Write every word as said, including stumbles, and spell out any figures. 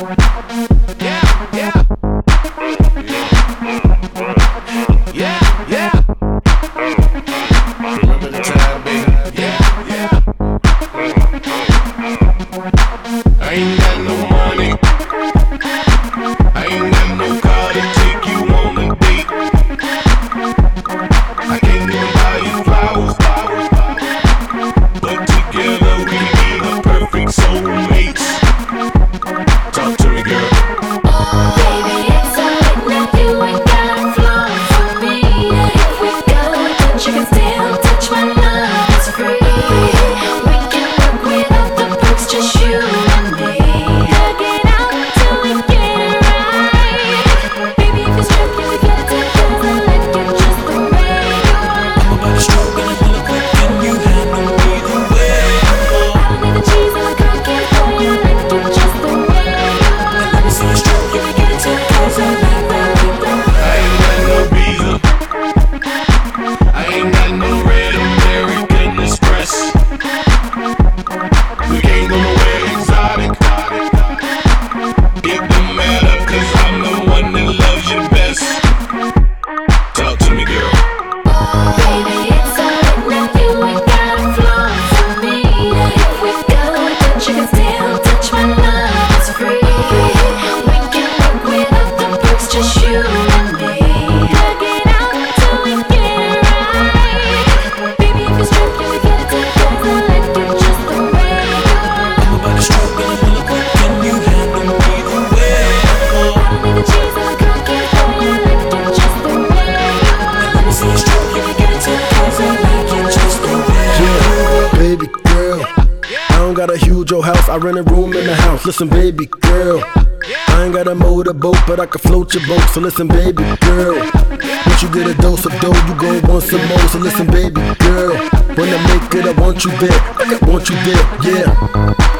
I rent a room in the house. Listen, baby girl, I ain't got a motorboat, but I can float your boat. So listen, baby girl, once you get a dose of dough, you gon' want some more. So listen, baby girl, when I make it, I want you there. I want you there, yeah.